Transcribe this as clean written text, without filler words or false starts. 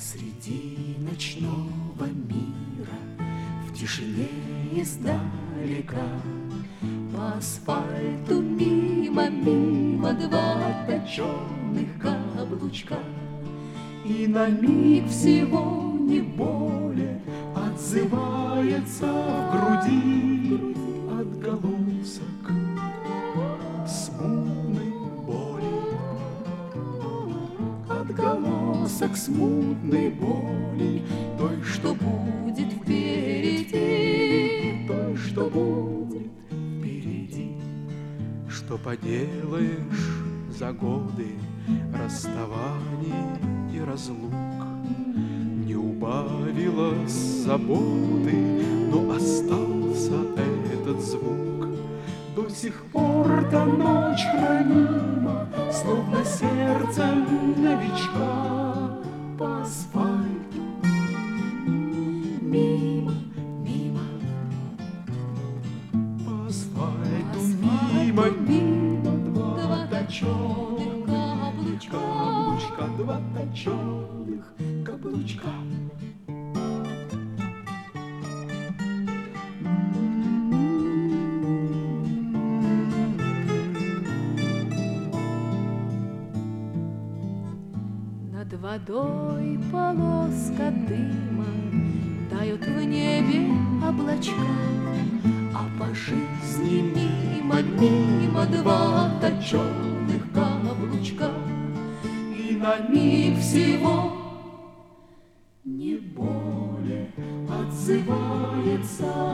Среди ночного мира, в тишине издалека, по асфальту мимо два точеных каблучка. И на миг всего не более отзывается в груди отголосок смутной боли. Отголосок смутной боли, той, что будет впереди, той, что будет впереди. Что поделаешь за годы расставаний и разлук? Не убавилось заботы, но остался этот звук. До сих пор та ночь хранима, словно сердце новичка, по асфальту мимо, мимо, По асфальту мимо, мимо, два точеных каблучка, два точеных каблучка. Над водой полоска дыма тает в небе облачка, А по жизни мимо два точеных каблучка. И на миг всего не более отзывается